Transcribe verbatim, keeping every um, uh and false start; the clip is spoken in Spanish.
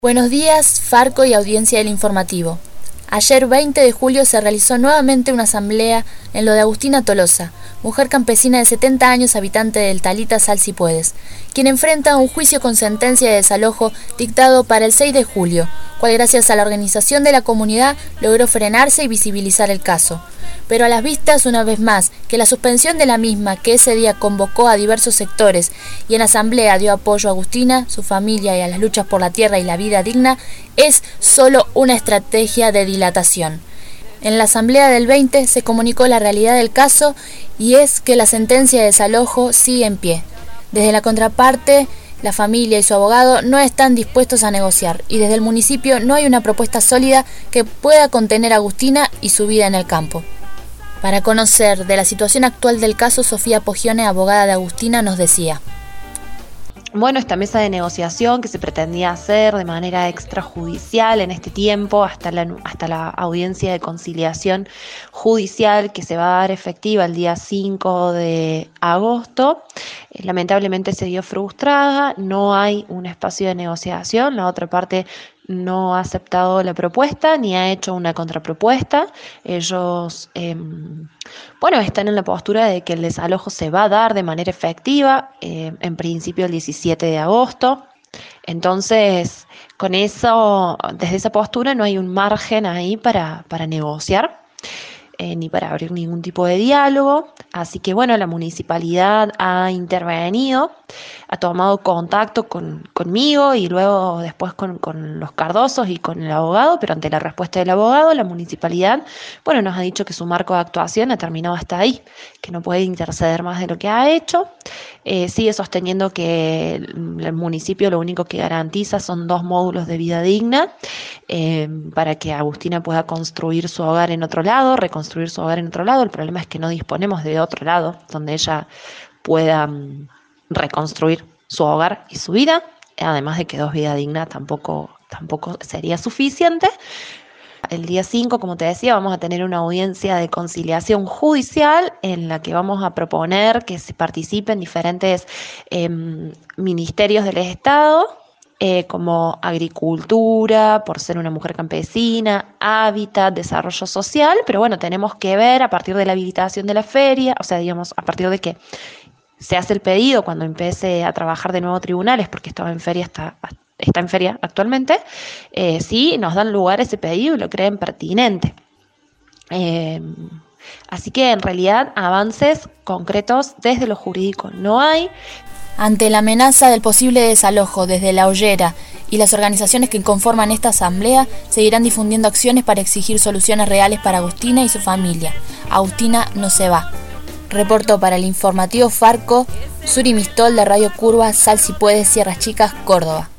Buenos días, Farco y audiencia del informativo. Ayer veinte de julio se realizó nuevamente una asamblea en lo de Agustina Tolosa, mujer campesina de setenta años, habitante del Talita Sal Si Puedes, quien enfrenta un juicio con sentencia de desalojo dictado para el seis de julio, cual gracias a la organización de la comunidad logró frenarse y visibilizar el caso. Pero a las vistas, una vez más, que la suspensión de la misma, que ese día convocó a diversos sectores y en la asamblea dio apoyo a Agustina, su familia y a las luchas por la tierra y la vida digna, es solo una estrategia de dilatación. En la asamblea del veinte se comunicó la realidad del caso y es que la sentencia de desalojo sigue en pie. Desde la contraparte, la familia y su abogado no están dispuestos a negociar y desde el municipio no hay una propuesta sólida que pueda contener a Agustina y su vida en el campo. Para conocer de la situación actual del caso, Sofía Pogione, abogada de Agustina, nos decía. Bueno, esta mesa de negociación que se pretendía hacer de manera extrajudicial en este tiempo, hasta la, hasta la audiencia de conciliación judicial que se va a dar efectiva el día cinco de agosto, eh, lamentablemente se dio frustrada, no hay un espacio de negociación, la otra parte no ha aceptado la propuesta ni ha hecho una contrapropuesta. Ellos, eh, bueno, están en la postura de que el desalojo se va a dar de manera efectiva, eh, en principio el diecisiete de agosto. Entonces, con eso, desde esa postura no hay un margen ahí para, para negociar. Eh, ni para abrir ningún tipo de diálogo, así que bueno, la municipalidad ha intervenido, ha tomado contacto con, conmigo y luego después con, con los Cardosos y con el abogado, pero ante la respuesta del abogado, la municipalidad, bueno, nos ha dicho que su marco de actuación ha terminado hasta ahí, que no puede interceder más de lo que ha hecho, eh, sigue sosteniendo que el, el municipio lo único que garantiza son dos módulos de vida digna, eh, para que Agustina pueda construir su hogar en otro lado, reconstruir su hogar en otro lado. El problema es que no disponemos de otro lado donde ella pueda um, reconstruir su hogar y su vida, además de que dos vidas dignas tampoco, tampoco sería suficiente. El día cinco, como te decía, vamos a tener una audiencia de conciliación judicial en la que vamos a proponer que se participen diferentes eh, ministerios del Estado, Eh, como agricultura, por ser una mujer campesina, hábitat, desarrollo social, pero bueno, tenemos que ver a partir de la habilitación de la feria, o sea, digamos, a partir de que se hace el pedido cuando empiece a trabajar de nuevo tribunales, porque estaba en feria hasta, está en feria actualmente, eh, sí nos dan lugar a ese pedido y lo creen pertinente. Eh, así que en realidad avances concretos desde lo jurídico no hay. Ante la amenaza del posible desalojo desde La Ollera y las organizaciones que conforman esta asamblea, seguirán difundiendo acciones para exigir soluciones reales para Agustina y su familia. Agustina no se va. Reportó para el informativo Farco, Suri Mistol de Radio Curva, Sal Si Puedes, Sierras Chicas, Córdoba.